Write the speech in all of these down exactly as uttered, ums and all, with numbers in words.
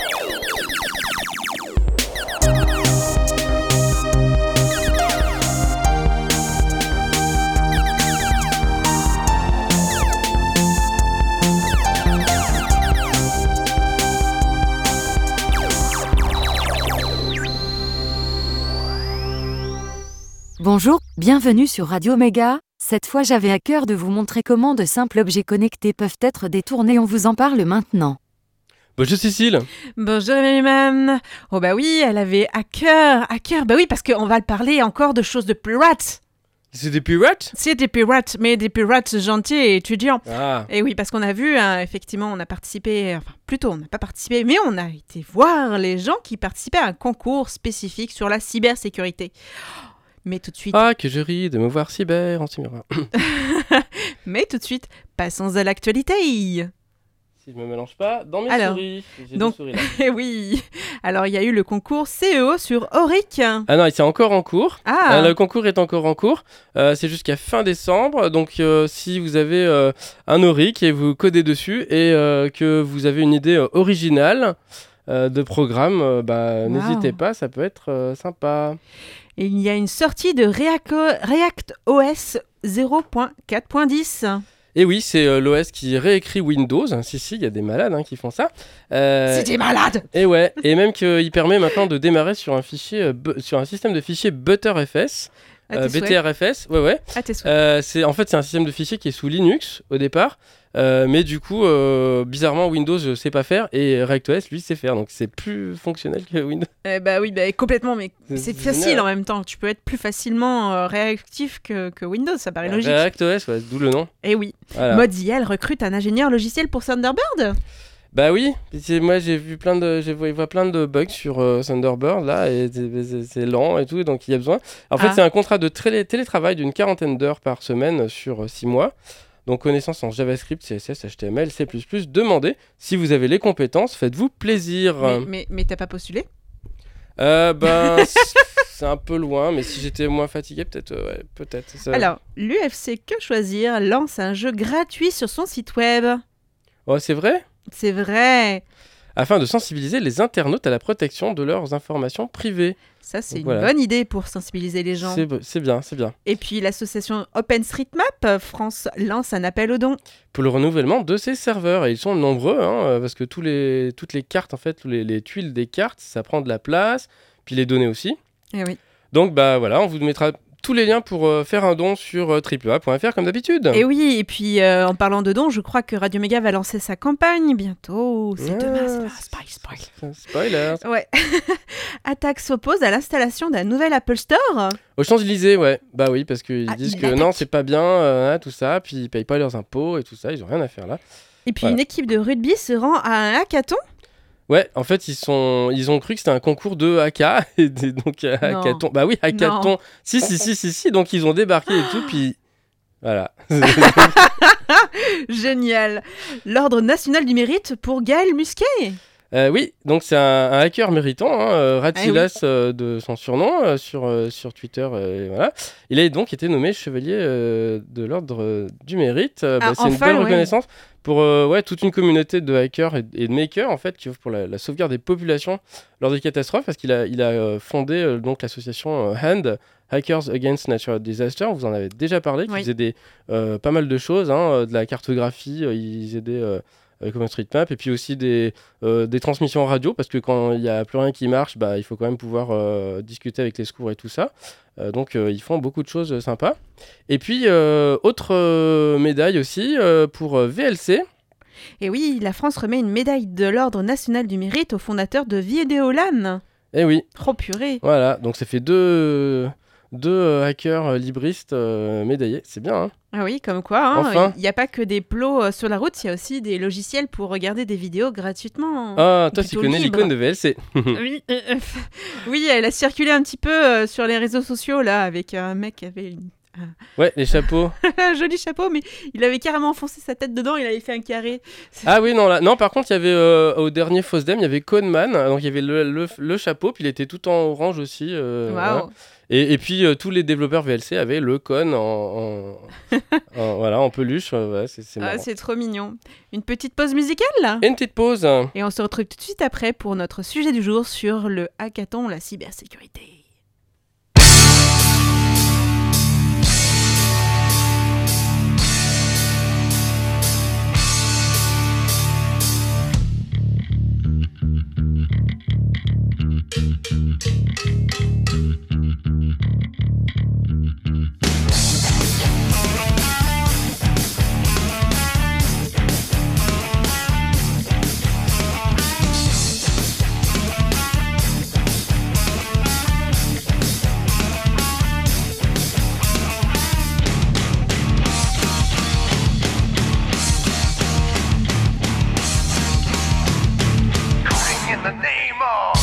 Bonjour, bienvenue sur Radio Méga. Cette fois j'avais à cœur de vous montrer comment de simples objets connectés peuvent être détournés, on vous en parle maintenant. Bonjour Cécile. Bonjour Mimam. Oh bah oui, elle avait à cœur, à cœur, bah oui parce qu'on va parler encore de choses de pirates. C'est des pirates ? C'est des pirates, mais des pirates gentils et étudiants. Ah. Et oui, parce qu'on a vu, hein, effectivement, on a participé, enfin plutôt on n'a pas participé, mais on a été voir les gens qui participaient à un concours spécifique sur la cybersécurité. Mais tout de suite... Ah, que je ris de me voir cyber en cyber. Mais tout de suite, passons à l'actualité. Si je me mélange pas dans mes Alors, souris. J'ai donc, deux souris là. oui. Alors, il y a eu le concours C E O sur Auric. Ah non, c'est encore en cours. Ah. Euh, le concours est encore en cours. Euh, c'est jusqu'à fin décembre. Donc, euh, si vous avez euh, un Auric et vous codez dessus et euh, que vous avez une idée euh, originale euh, de programme, euh, bah, Wow. n'hésitez pas, ça peut être euh, sympa. Et il y a une sortie de React, React O S zéro point quatre point dix. Et oui, c'est euh, l'O S qui réécrit Windows. Si, si, il y a des malades hein, qui font ça. Euh, C'est des malades. Et ouais, et même qu'il permet maintenant de démarrer sur un fichier, euh, bu- sur un système de fichiers ButterFS, À euh, tes souhaits. BTRFS. Ouais, ouais. À tes souhaits. Euh, c'est en fait c'est un système de fichiers qui est sous Linux au départ, euh, mais du coup, euh, bizarrement, Windows ne sait pas faire et ReactOS lui sait faire, donc c'est plus fonctionnel que Windows. Eh bah oui, bah, complètement, mais C'est- c'est c'est facile génial. en même temps. Tu peux être plus facilement euh, réactif que, que Windows, ça paraît logique. ReactOS, ouais, d'où le nom. Et oui. Voilà. Mozilla recrute un ingénieur logiciel pour Thunderbird. Bah oui, c'est- moi j'ai vu plein de, j'ai vu vois plein de bugs sur euh, Thunderbird là et c'est- c'est c'est lent et tout, donc il y a besoin. En fait, Ah. c'est un contrat de trélé- télétravail d'une quarantaine d'heures par semaine sur six mois. Donc connaissance en JavaScript, C S S, H T M L, C plus plus. Demandez si vous avez les compétences, faites-vous plaisir. Mais, mais, mais t'as pas postulé? Euh, ben c'est c'est un peu loin, mais si j'étais moins fatigué, peut-être, euh, ouais, peut-être. ça- Alors, l'U F C Que Choisir lance un jeu gratuit sur son site web. Oh, c'est vrai. C'est vrai. Afin de sensibiliser les internautes à la protection de leurs informations privées. Ça, c'est Donc une voilà. bonne idée pour sensibiliser les gens. C'est b- c'est bien, c'est bien. Et puis, l'association OpenStreetMap France lance un appel aux dons. Pour le renouvellement de ces serveurs. Et ils sont nombreux, hein, euh, parce que tous les, toutes les cartes, en fait, tous les, les tuiles des cartes, ça prend de la place, puis les données aussi. Eh oui. Donc, bah voilà, on vous mettra tous les liens pour euh, faire un don sur euh, triple A point F R comme d'habitude. Et oui, et puis euh, en parlant de dons, je crois que Radio Méga va lancer sa campagne bientôt. C'est Ah, demain, c'est ah, spoil, spoil. Spoiler. Ouais. Attaque s'oppose à l'installation d'un nouvel Apple Store. Aux Champs-Élysées, ouais. Bah oui, parce qu'ils Ah, disent il que attaque. non, c'est pas bien, euh, hein, tout ça, puis ils payent pas leurs impôts et tout ça, ils ont rien à faire là. Et puis Voilà. une équipe de rugby se rend à un hackathon. Ouais, en fait, ils, sont... ils ont cru que c'était un concours de haka, et des- donc euh, Non. hackathon. Bah oui, hackathon. Non. Si, si, si, si, si, donc ils ont débarqué et tout, puis voilà. Génial. L'Ordre national du mérite pour Gaël Musquet. Euh, oui, donc c'est un, un hacker méritant, hein, euh, Ah Ratilas euh, de son surnom euh, sur, euh, sur Twitter. euh, et voilà. Il a donc été nommé chevalier euh, de l'ordre euh, du mérite. Euh, bah, Ah, c'est une enfin, belle ouais. reconnaissance pour euh, ouais, toute une communauté de hackers et, et de makers en fait, qui œuvrent pour la, la sauvegarde des populations lors des catastrophes, parce qu'il a, il a euh, fondé euh, donc l'association euh, HAND, Hackers Against Natural Disaster. Vous en avez déjà parlé, qui Oui. faisait des, euh, pas mal de choses, hein, euh, de la cartographie, euh, ils aidaient... Euh, avec OpenStreetMap, et puis aussi des, euh, des transmissions radio, parce que quand il n'y a plus rien qui marche, bah, il faut quand même pouvoir euh, discuter avec les secours et tout ça. Euh, donc euh, ils font beaucoup de choses euh, sympas. Et puis, euh, autre euh, médaille aussi euh, pour euh, V L C. Et oui, la France remet une médaille de l'Ordre national du mérite au fondateur de Vidéolan. Eh oui, Oh purée. voilà, donc ça fait deux, deux euh, hackers euh, libristes euh, médaillés, c'est bien, hein. Ah oui, comme quoi, hein, Enfin. il n'y a pas que des plots euh, sur la route, il y a aussi des logiciels pour regarder des vidéos gratuitement. Ah, toi tu Plutôt connais libre. l'icône de V L C. Oui, euh, euh, oui, elle a circulé un petit peu euh, sur les réseaux sociaux, là, avec un mec qui avait une- Ouais, les chapeaux. un joli chapeau, mais il avait carrément enfoncé sa tête dedans, il avait fait un carré. Ah oui, non, là, non, par contre, il y avait euh, au dernier FOSDEM, il y avait Codeman, donc il y avait le, le, le chapeau, puis il était tout en orange aussi. euh, Waouh. voilà. Et, et puis, euh, tous les développeurs V L C avaient le cône en, en, en- voilà, en peluche. euh, voilà, c'est, c'est Ah, marrant. c'est trop mignon. Une petite pause musicale là Et une petite pause. Et on se retrouve tout de suite après pour notre sujet du jour sur le hackathon, la cybersécurité. In the name of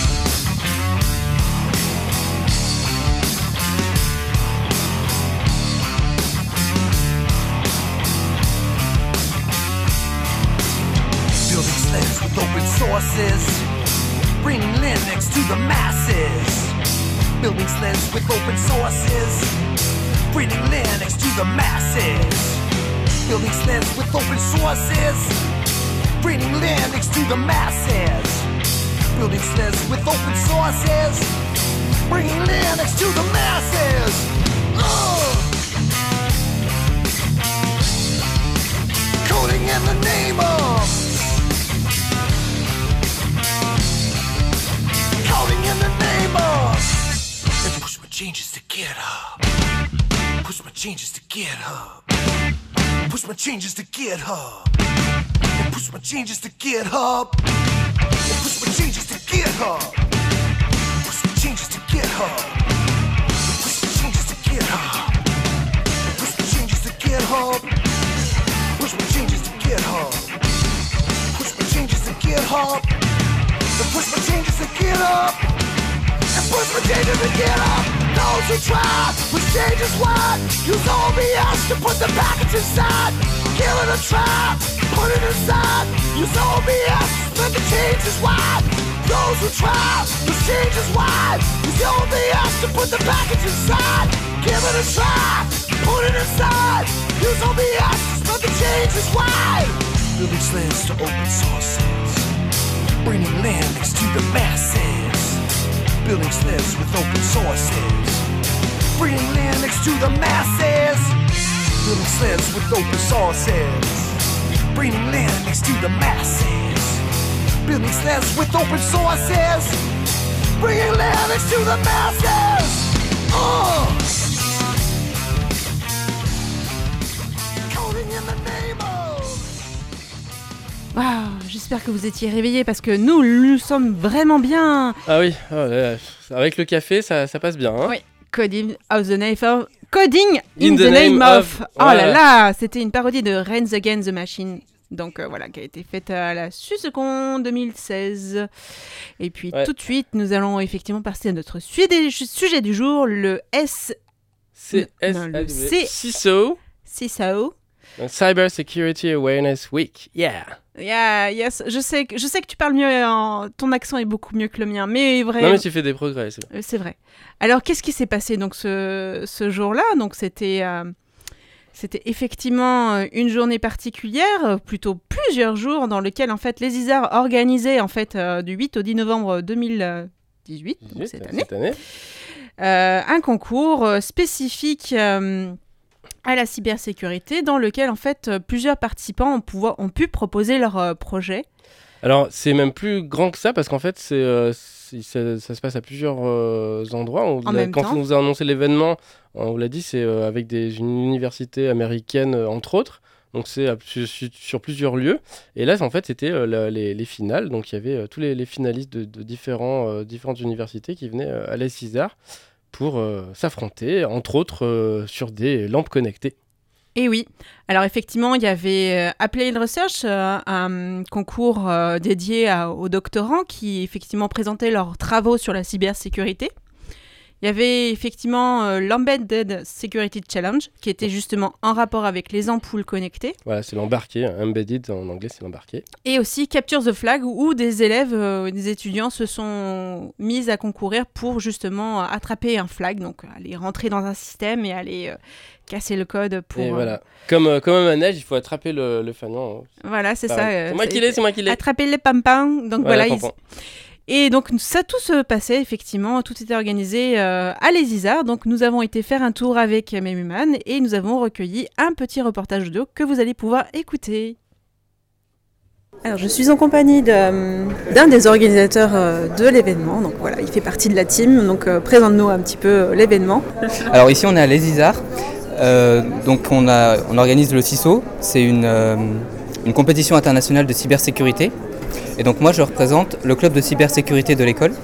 building slaves with open sources, bringing Linux to the masses. Building slaves with open sources, bringing Linux to the masses. Building slaves with open sources, bringing Linux to the masses. Building slaves with open sources, bringing Linux to the masses. Ugh. Coding in the name of. Coding in the name of. And push my changes to GitHub. Push my changes to GitHub. Push my changes to GitHub. And push my changes to GitHub. And push my changes to GitHub. Push my changes to GitHub. And push my changes to GitHub. And push my changes to GitHub. Push my changes to GitHub. Push my changes to GitHub. And push my changes to GitHub. And push my changes to GitHub. Those who try, push changes wide. Use O B S to put the package inside. Give it a try, put it inside. Use O B S, let the changes wide. Those who try, push changes wide. Use O B S to put the package inside. Give it a try, put it inside. Use O B S, let the changes wide. Building slaves to open sources, bringing Linux to the masses. Building slaves with open sources, bringing Linux to the masses. Building slaves with open sources, bringing Linux to the masses. Building slaves with open sources, bringing Linux to the masses. Oh! Coding in the name of. Waouh, j'espère que vous étiez réveillés parce que nous, nous sommes vraiment bien. Ah oui, oh là là, avec le café, ça, ça passe bien. Hein. Oui, Coding of the name of... Coding in, In the, the name, name of. of. Oh là Voilà. là, c'était une parodie de Reigns Against the Machine. Donc euh, voilà, qui a été faite à la SUSECON deux mille seize. Et puis Ouais. tout de suite, nous allons effectivement passer à notre sujet, sujet du jour, le S... C'est Non, le C- C I S O, C I S O. Cyber Security Awareness Week. Yeah. Yeah, yes, je sais, que, je sais que tu parles mieux, en... ton accent est beaucoup mieux que le mien, mais vrai. Non mais tu fais des progrès. C'est... Euh, C'est vrai. Alors, qu'est-ce qui s'est passé donc ce, ce jour-là? Donc, c'était, euh, c'était effectivement euh, une journée particulière, euh, plutôt plusieurs jours, dans lequel en fait les ISAR organisaient en fait euh, du huit au dix novembre deux mille dix-huit, donc cette année, Cette année. euh, un concours euh, spécifique euh, à la cybersécurité, dans lequel en fait euh, plusieurs participants ont, pouvoir, ont pu proposer leur euh, projet. Alors c'est même plus grand que ça parce qu'en fait c'est, euh, c'est- ça, ça se passe à plusieurs euh, endroits. On En l'a- même quand temps. on nous a annoncé l'événement, on vous l'a dit, c'est euh, avec des, une université américaine euh, entre autres. Donc c'est à- sur, sur- sur plusieurs lieux. Et là en fait c'était euh, la- les, les finales. Donc il y avait euh, tous les, les finalistes de, de différents, euh, différentes universités qui venaient euh, à l'E S I S A R pour euh, s'affronter, entre autres euh, sur des lampes connectées. Et oui, alors effectivement, il y avait euh, Applied Research, euh, un concours euh, dédié à- aux doctorants qui effectivement présentaient leurs travaux sur la cybersécurité. Il y avait effectivement euh, l'Embedded Security Challenge, qui était justement en rapport avec les ampoules connectées. Voilà, c'est l'embarqué, embedded en anglais, c'est l'embarqué. Et aussi Capture the Flag, où des élèves, euh, des étudiants se sont mis à concourir pour justement euh, attraper un flag, donc aller rentrer dans un système et aller euh, casser le code pour... Et euh, voilà, comme, euh, comme un manège, il faut attraper le, le fanion. Voilà, c'est Pareil. ça. euh, C'est moi qui l'ai, c'est moi qui l'ai. Attraper les pampins. Donc Voilà, voilà, ils- pompon. Et donc ça tout se passait effectivement, tout était organisé euh, à Les Isards. Donc nous avons été faire un tour avec Memuman et nous avons recueilli un petit reportage audio que vous allez pouvoir écouter. Alors je suis en compagnie de, d'un des organisateurs euh, de l'événement. Donc voilà, il fait partie de la team. Donc euh, présente-nous un petit peu euh, l'événement. Alors ici on est à Les Isards, euh, donc on, a, on organise le C I S O, c'est une, euh, une compétition internationale de cybersécurité. Et donc moi je représente le club de cybersécurité de l'école.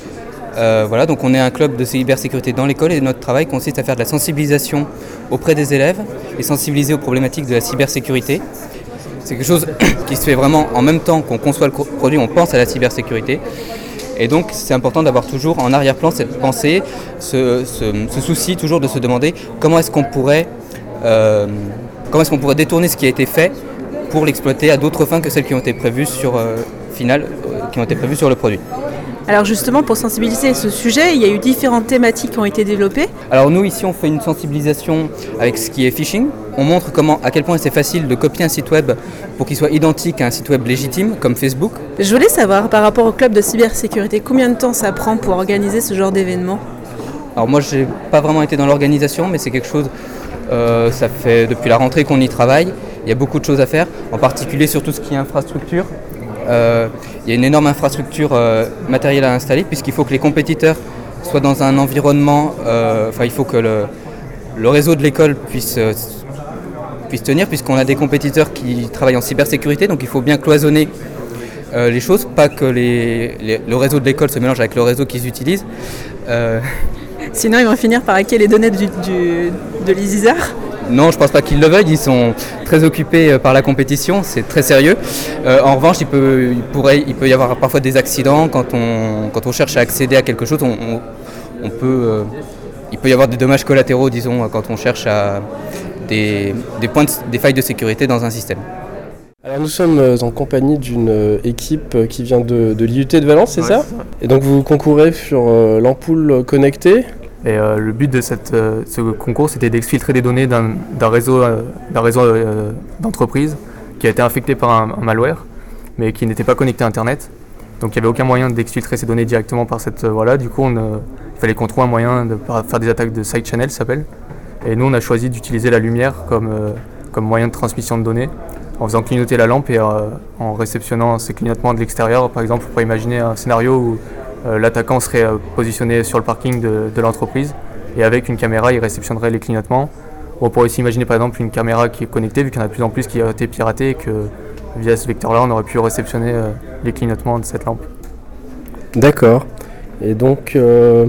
Euh, voilà, donc on est un club de cybersécurité dans l'école et notre travail consiste à faire de la sensibilisation auprès des élèves et sensibiliser aux problématiques de la cybersécurité. C'est quelque chose qui se fait vraiment en même temps qu'on conçoit le produit, on pense à la cybersécurité. Et donc c'est important d'avoir toujours en arrière-plan cette pensée, ce, ce, ce souci toujours de se demander comment est-ce qu'on pourrait, euh, comment est-ce qu'on pourrait détourner ce qui a été fait pour l'exploiter à d'autres fins que celles qui ont été prévues sur, euh, final, euh, qui ont été prévues sur le produit. Alors justement pour sensibiliser à ce sujet, il y a eu différentes thématiques qui ont été développées. Alors nous ici on fait une sensibilisation avec ce qui est phishing. On montre comment, à quel point c'est facile de copier un site web pour qu'il soit identique à un site web légitime comme Facebook. Je voulais savoir par rapport au club de cybersécurité, combien de temps ça prend pour organiser ce genre d'événement ? Alors moi j'ai pas vraiment été dans l'organisation mais c'est quelque chose, euh, ça fait depuis la rentrée qu'on y travaille. Il y a beaucoup de choses à faire, en particulier sur tout ce qui est infrastructure. Euh, il y a une énorme infrastructure euh, matérielle à installer puisqu'il faut que les compétiteurs soient dans un environnement, euh, enfin il faut que le, le réseau de l'école puisse, euh, puisse tenir puisqu'on a des compétiteurs qui travaillent en cybersécurité, donc il faut bien cloisonner euh, les choses, pas que les, les, le réseau de l'école se mélange avec le réseau qu'ils utilisent. Euh, Sinon ils vont finir par hacker les données du, du, de Les Isards. Non, je pense pas qu'ils le veuillent, ils sont très occupés par la compétition, c'est très sérieux. Euh, en revanche, il peut, il, pourrait, il peut y avoir parfois des accidents quand on, quand on cherche à accéder à quelque chose. On, on, on peut, euh, il peut y avoir des dommages collatéraux, disons, quand on cherche à des, des, points de, des failles de sécurité dans un système. Alors nous sommes en compagnie d'une équipe qui vient de, de l'I U T de Valence, c'est Ouais, ça, c'est ça. Et donc vous concourez sur euh, l'ampoule connectée. Et euh, le but de cette, euh, ce concours, c'était d'exfiltrer des données d'un, d'un réseau, euh, d'un réseau euh, d'entreprise qui a été infecté par un, un malware, mais qui n'était pas connecté à Internet. Donc il n'y avait aucun moyen d'exfiltrer ces données directement par cette voie-là. Euh, du coup, on, euh, il fallait qu'on trouve un moyen de faire des attaques de side channel, ça s'appelle. Et nous, on a choisi d'utiliser la lumière comme, euh, comme moyen de transmission de données, en faisant clignoter la lampe et euh, en réceptionnant ces clignotements de l'extérieur. Par exemple, on pourrait imaginer un scénario où Euh, l'attaquant serait euh, positionné sur le parking de, de l'entreprise et avec une caméra, il réceptionnerait les clignotements. On pourrait aussi imaginer par exemple une caméra qui est connectée, vu qu'il y en a de plus en plus qui a été piratée et que via ce vecteur-là, on aurait pu réceptionner euh, les clignotements de cette lampe. D'accord. Et donc, euh,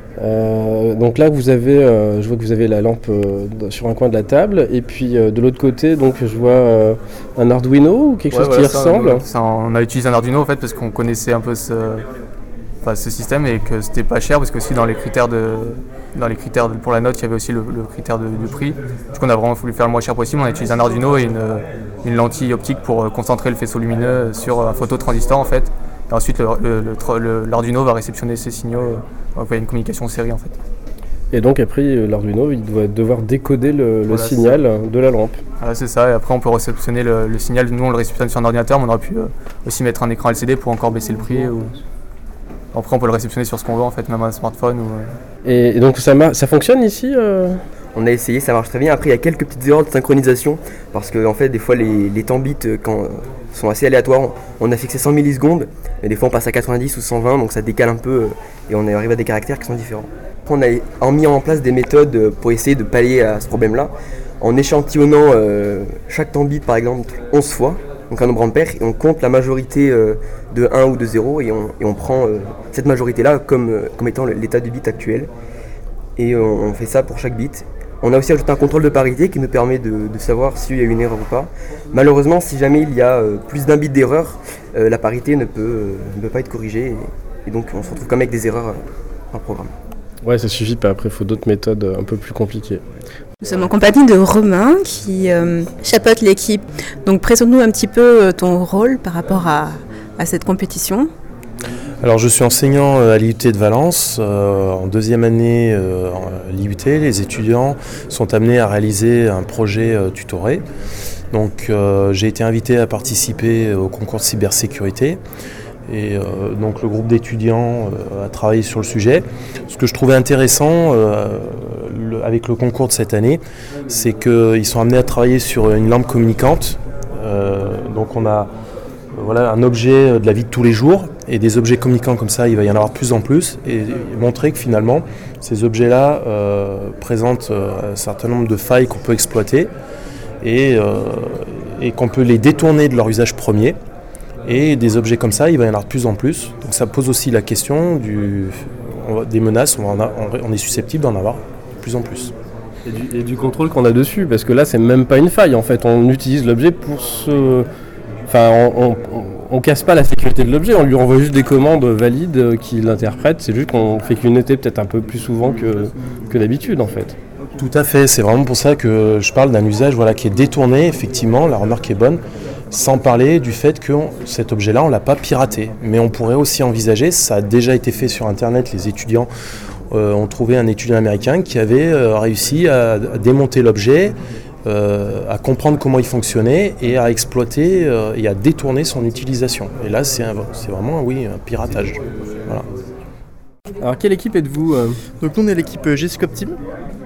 euh, donc là, vous avez, euh, je vois que vous avez la lampe euh, sur un coin de la table, et puis euh, de l'autre côté, donc je vois euh, un Arduino ou quelque Ouais, chose voilà, qui ça, ressemble. nous, ça, on a utilisé un Arduino en fait parce qu'on connaissait un peu ce, enfin, ce système et que c'était pas cher parce que aussi dans les critères de, dans les critères de, pour la note, il y avait aussi le, le critère de, du prix. Du coup, on a vraiment voulu faire le moins cher possible. On a utilisé un Arduino et une, une lentille optique pour concentrer le faisceau lumineux sur un phototransistor en fait. Et ensuite, le, le, le, le, l'Arduino va réceptionner ces signaux. Donc, il y a une communication série en fait. Et donc après, l'Arduino, il doit devoir décoder le, le Voilà, signal de la lampe. Voilà, c'est ça. Et après, on peut réceptionner le, le signal. Nous, on le réceptionne sur un ordinateur, mais on aurait pu euh, aussi mettre un écran L C D pour encore baisser le prix. Ou... Après, on peut le réceptionner sur ce qu'on veut, en fait, même un smartphone. Ou, euh... et, et donc ça, mar- ça fonctionne ici euh On a essayé, ça marche très bien. Après, il y a quelques petites erreurs de synchronisation parce que, en fait, des fois, les, les temps bits quand, sont assez aléatoires. On a fixé cent millisecondes, mais des fois, on passe à quatre-vingt-dix ou cent vingt, donc ça décale un peu et on arrive à des caractères qui sont différents. On a mis en place des méthodes pour essayer de pallier à ce problème-là en échantillonnant euh, chaque temps bit, par exemple, onze fois, donc un nombre impair, et on compte la majorité euh, de un ou de zéro et on, et on prend euh, cette majorité-là comme, euh, comme étant l'état du bit actuel. Et on, on fait ça pour chaque bit. On a aussi ajouté un contrôle de parité qui nous permet de, de savoir s'il y a une erreur ou pas. Malheureusement, si jamais il y a euh, plus d'un bit d'erreur, euh, la parité ne peut, euh, ne peut pas être corrigée et, et donc on se retrouve quand même avec des erreurs euh, dans le programme. Ouais, ça suffit pas. Après, il faut d'autres méthodes un peu plus compliquées. Nous sommes en compagnie de Romain qui euh, chapeaute l'équipe. Donc présente-nous un petit peu ton rôle par rapport à, à cette compétition. Alors je suis enseignant à l'I U T de Valence. Euh, en deuxième année euh, à l'I U T, les étudiants sont amenés à réaliser un projet euh, tutoré. Donc euh, j'ai été invité à participer au concours de cybersécurité. Et euh, donc le groupe d'étudiants euh, a travaillé sur le sujet. Ce que je trouvais intéressant euh, le, avec le concours de cette année, c'est qu'ils sont amenés à travailler sur une lampe communicante. Euh, donc on a euh, voilà, un objet de la vie de tous les jours, et des objets communicants comme ça, il va y en avoir de plus en plus, et, et montrer que finalement ces objets-là euh, présentent euh, un certain nombre de failles qu'on peut exploiter, et, euh, et qu'on peut les détourner de leur usage premier. Et des objets comme ça, il va y en avoir de plus en plus. Donc ça pose aussi la question du, on va, des menaces, on, en a, on est susceptible d'en avoir de plus en plus. Et du, et du contrôle qu'on a dessus, parce que là, c'est même pas une faille. En fait, on utilise l'objet pour se... Enfin, on, on, on casse pas la sécurité de l'objet, on lui envoie juste des commandes valides qui l'interprètent. C'est juste qu'on fait clignoter peut-être un peu plus souvent que, que d'habitude, en fait. Tout à fait, c'est vraiment pour ça que je parle d'un usage voilà, qui est détourné, effectivement, la remarque est bonne. Sans parler du fait que on, cet objet-là, on ne l'a pas piraté. Mais on pourrait aussi envisager, ça a déjà été fait sur Internet, les étudiants euh, ont trouvé un étudiant américain qui avait euh, réussi à, à démonter l'objet, euh, à comprendre comment il fonctionnait et à exploiter euh, et à détourner son utilisation. Et là, c'est, un, c'est vraiment oui, un piratage. Voilà. Alors, quelle équipe êtes-vous euh... Donc nous, on est l'équipe G Scope Team.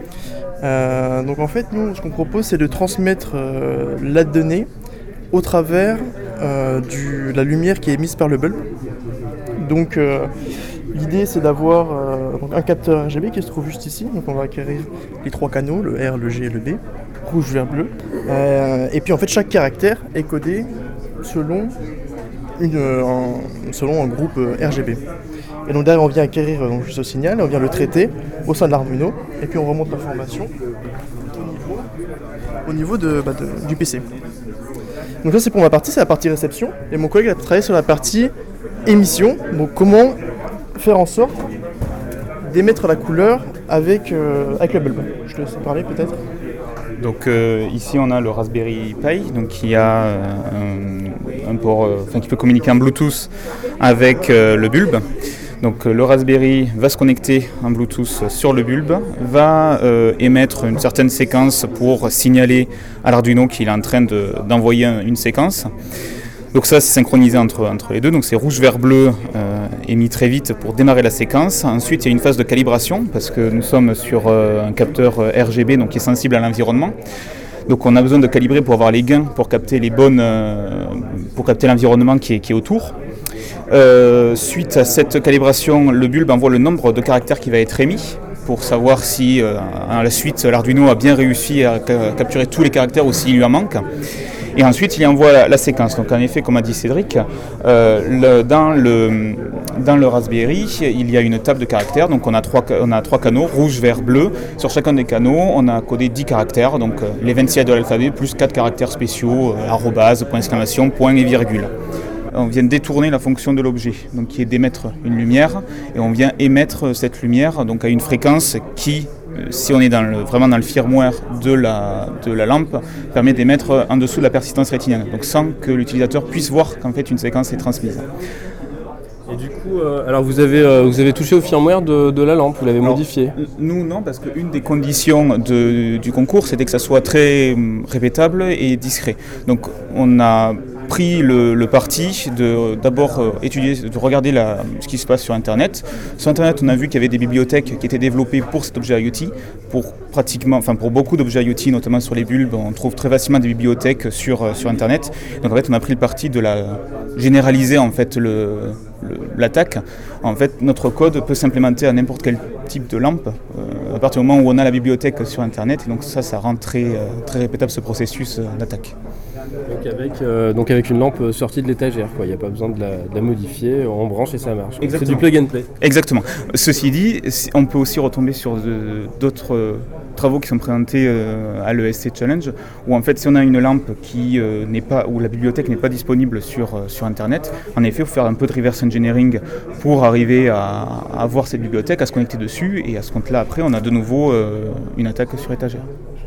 Euh, donc en fait, nous, ce qu'on propose, c'est de transmettre euh, la donnée au travers euh, de la lumière qui est émise par le bulbe. Donc euh, l'idée c'est d'avoir euh, donc un capteur R G B qui se trouve juste ici. Donc on va acquérir les trois canaux, le R, le G et le B, rouge, vert, bleu. Euh, et puis en fait chaque caractère est codé selon, une, euh, un, selon un groupe euh, R G B. Et donc derrière on vient acquérir euh, donc, juste ce signal, et on vient le traiter au sein de l'Arduino, et puis on remonte l'information au niveau de, bah, de, du P C. Donc ça c'est pour ma partie, c'est la partie réception, et mon collègue a travaillé sur la partie émission, donc comment faire en sorte d'émettre la couleur avec, euh, avec le bulbe. Je te laisse parler peut-être. Donc euh, ici on a le Raspberry Pi, donc qui a euh, un, un port, euh, enfin qui peut communiquer en Bluetooth avec euh, le bulbe. Donc le Raspberry va se connecter en Bluetooth sur le bulbe, va euh, émettre une certaine séquence pour signaler à l'Arduino qu'il est en train de, d'envoyer une séquence. Donc ça c'est synchronisé entre, entre les deux, donc c'est rouge, vert, bleu euh, émis très vite pour démarrer la séquence. Ensuite il y a une phase de calibration parce que nous sommes sur euh, un capteur R G B donc, qui est sensible à l'environnement. Donc on a besoin de calibrer pour avoir les gains, pour capter les bonnes, euh, pour capter l'environnement qui est, qui est autour. Euh, suite à cette calibration, le bulbe envoie le nombre de caractères qui va être émis pour savoir si euh, à la suite l'Arduino a bien réussi à ca- capturer tous les caractères ou s'il lui en manque. Et ensuite il envoie la, la séquence. Donc en effet, comme a dit Cédric, euh, le, dans, le, dans le Raspberry, il y a une table de caractères. Donc on a trois, on a trois canaux, rouge, vert, bleu. Sur chacun des canaux, on a codé dix caractères, donc euh, les vingt-six lettres de l'alphabet, plus quatre caractères spéciaux, euh, arrobase, point d'exclamation, point et virgule. On vient détourner la fonction de l'objet, donc qui est d'émettre une lumière, et on vient émettre cette lumière donc à une fréquence qui, si on est dans le, vraiment dans le firmware de la, de la lampe, permet d'émettre en dessous de la persistance rétinienne, donc sans que l'utilisateur puisse voir qu'en fait une séquence est transmise. Et du coup, euh, alors vous avez, euh, vous avez touché au firmware de, de la lampe, vous l'avez alors, modifié? Nous non, parce qu'une des conditions de, du concours, c'était que ça soit très répétable et discret. Donc on a pris le, le parti de d'abord euh, étudier, de regarder la, ce qui se passe sur Internet. Sur Internet, on a vu qu'il y avait des bibliothèques qui étaient développées pour cet objet IoT, pour pratiquement, enfin pour beaucoup d'objets IoT, notamment sur les bulbes, on trouve très facilement des bibliothèques sur sur Internet. Donc en fait, on a pris le parti de la généraliser en fait le, le l'attaque. En fait, notre code peut s'implémenter à n'importe quel type de lampe euh, à partir du moment où on a la bibliothèque sur Internet. Et donc ça, ça rend très euh, très répétable ce processus euh, d'attaque. Donc avec, euh, donc avec une lampe sortie de l'étagère, quoi. Il n'y a pas besoin de la, de la modifier, on branche et ça marche. Exactement. C'est du plug and play. Exactement. Ceci dit, on peut aussi retomber sur de, d'autres travaux qui sont présentés euh, à l'E S C Challenge, où en fait si on a une lampe qui euh, n'est pas, où la bibliothèque n'est pas disponible sur, euh, sur internet, en effet il faut faire un peu de reverse engineering pour arriver à, à avoir cette bibliothèque, à se connecter dessus, et à ce compte-là après on a de nouveau euh, une attaque sur étagère.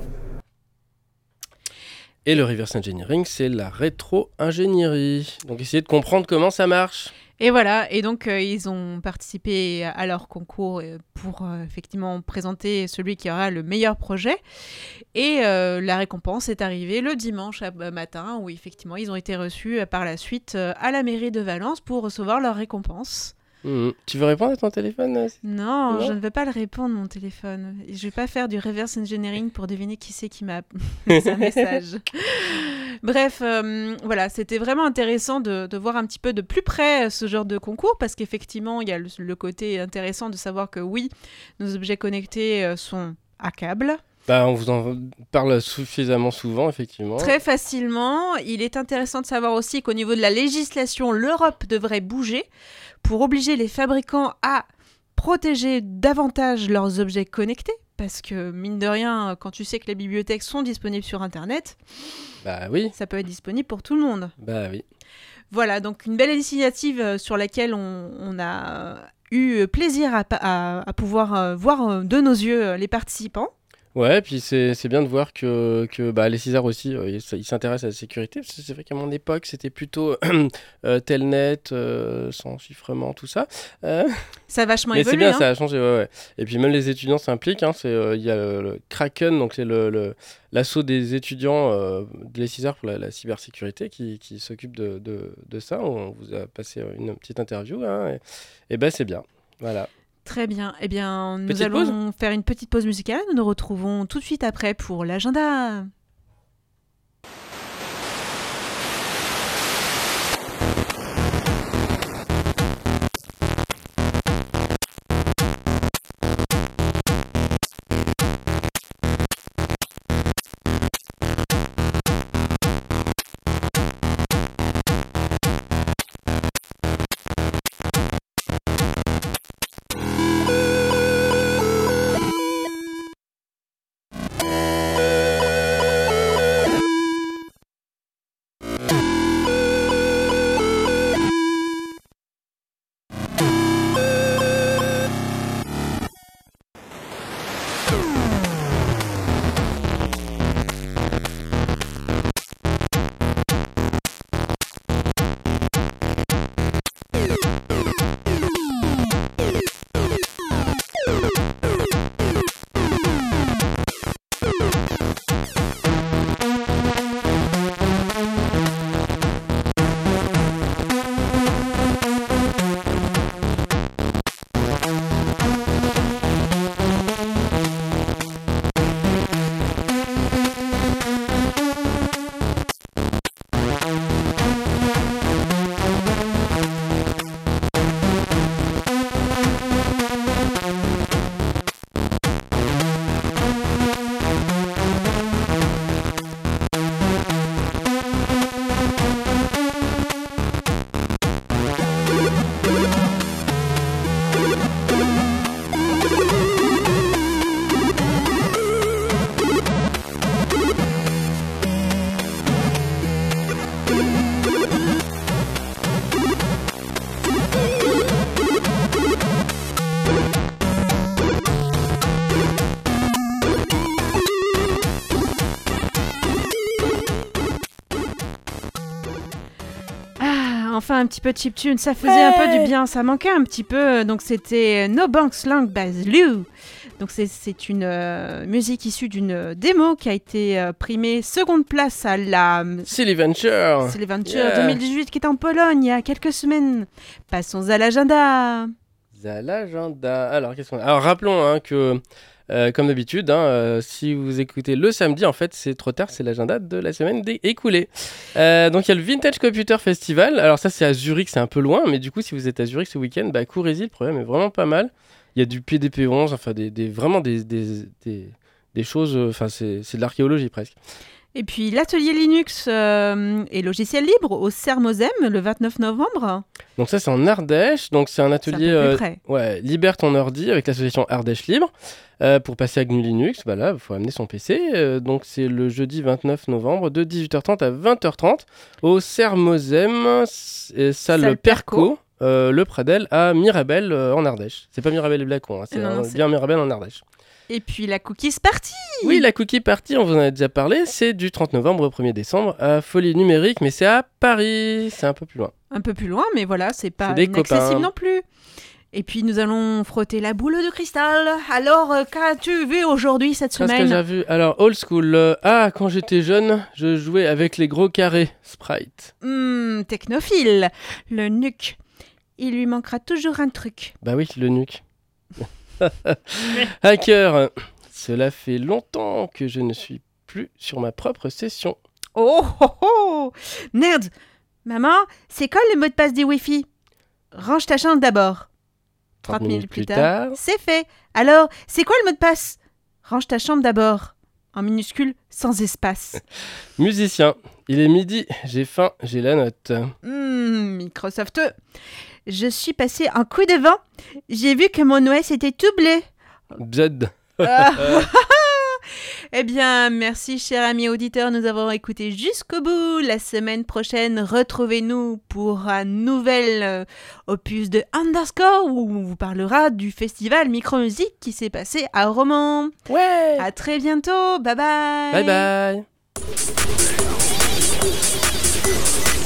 Et le reverse engineering, c'est la rétro-ingénierie. Donc essayez de comprendre comment ça marche. Et voilà, et donc euh, ils ont participé à leur concours euh, pour euh, effectivement présenter celui qui aura le meilleur projet. Et euh, la récompense est arrivée le dimanche à- matin, où effectivement ils ont été reçus euh, par la suite euh, à la mairie de Valence pour recevoir leur récompense. Mmh. Tu veux répondre à ton téléphone euh, Non, Non je ne vais pas le répondre, mon téléphone. Et je vais pas faire du reverse engineering pour deviner qui c'est qui m'a laissé un message. Bref, euh, voilà, c'était vraiment intéressant de, de voir un petit peu de plus près euh, ce genre de concours, parce qu'effectivement, il y a le, le côté intéressant de savoir que oui, nos objets connectés euh, sont à câble. Bah, on vous en parle suffisamment souvent, effectivement. Très facilement. Il est intéressant de savoir aussi qu'au niveau de la législation, l'Europe devrait bouger pour obliger les fabricants à protéger davantage leurs objets connectés. Parce que, mine de rien, quand tu sais que les bibliothèques sont disponibles sur Internet, bah oui. Ça peut être disponible pour tout le monde. Bah oui. Voilà, donc une belle initiative sur laquelle on, on a eu plaisir à, à, à pouvoir voir de nos yeux les participants. Ouais, puis c'est, c'est bien de voir que, que bah, les Césars aussi, euh, ils, ils s'intéressent à la sécurité, parce que c'est vrai qu'à mon époque, c'était plutôt euh, Telnet, euh, sans chiffrement, tout ça. Euh... Ça a vachement Mais évolué. c'est bien, hein. ça a changé, ouais, ouais. Et puis même les étudiants s'impliquent, hein, c'est, euh, il y a le, le Kraken, donc c'est le, le, l'assaut des étudiants euh, de les Césars pour la, la cybersécurité qui, qui s'occupe de, de, de ça. On vous a passé une petite interview, hein, et, et ben c'est bien, voilà. Très bien. Eh bien, nous Petite allons pause faire une petite pause musicale. Nous nous retrouvons tout de suite après pour l'agenda. Enfin, un petit peu de chiptune, ça faisait Ouais. un peu du bien, ça manquait un petit peu. Donc c'était No Bank Slang by Lou. Donc c'est, c'est une euh, musique issue d'une euh, démo qui a été euh, primée seconde place à la Silly Venture. Silly Venture Yeah. deux mille dix-huit qui est en Pologne il y a quelques semaines. Passons à l'agenda. À l'agenda. Alors, qu'est-ce qu'on a Alors, rappelons hein, que, euh, comme d'habitude, hein, euh, si vous écoutez le samedi, en fait, c'est trop tard, c'est l'agenda de la semaine dé- écoulée. Euh, donc, il y a le Vintage Computer Festival. Alors, ça, c'est à Zurich, c'est un peu loin, mais du coup, si vous êtes à Zurich ce week-end, bah, courez-y, le programme est vraiment pas mal. Il y a du P D P onze, enfin, des, des, vraiment des, des, des, des choses, enfin, c'est, c'est de l'archéologie presque. Et puis l'atelier Linux euh, et logiciels libres au CERMOSEM le vingt-neuf novembre. Donc ça, c'est en Ardèche. Donc c'est un atelier C'est un peu plus euh, près. ouais, Libère ton ordi avec l'association Ardèche Libre. Euh, pour passer à G N U Linux, bah là, il faut amener son P C. Euh, donc c'est le jeudi vingt-neuf novembre de dix-huit heures trente à vingt heures trente au Sermozem, salle, Salle Perco, Perco. euh, le Pradel à Mirabel euh, en Ardèche. C'est pas Mirabel et Blacon, hein, c'est Non, non, euh, c'est- bien Mirabel en Ardèche. Et puis la cookies party. Oui, la Cookie Party, on vous en a déjà parlé, c'est du trente novembre au premier décembre à Folie Numérique, mais c'est à Paris, c'est un peu plus loin. Un peu plus loin, mais voilà, c'est pas C'est des inaccessible copains. non plus. Et puis nous allons frotter la boule de cristal. Alors, euh, qu'as-tu vu aujourd'hui cette Qu'est-ce que semaine? j'ai vu? Alors, old school. euh, ah, quand j'étais jeune, je jouais avec les gros carrés Sprite. Hmm, technophile, le nuque. Il lui manquera toujours un truc. Bah oui, le nuque. Hacker, cela fait longtemps que je ne suis plus sur ma propre session. Oh oh oh Nerd. Maman, c'est quoi le mot de passe du Wi-Fi? Range ta chambre d'abord. trente minutes plus tard. C'est fait. Alors, c'est quoi le mot de passe? Range ta chambre d'abord. En minuscule, sans espace. Musicien, il est midi, j'ai faim, j'ai la note. Hmm, Microsoft. Je suis passé un coup de vent. J'ai vu que mon O S était tout bleu. Zed. Ah. Eh bien, merci, cher ami auditeur, nous avons écouté jusqu'au bout. La semaine prochaine, retrouvez-nous pour un nouvel euh, opus de Underscore où on vous parlera du festival Micromusique qui s'est passé à Romans. Ouais. À très bientôt. Bye bye. Bye bye.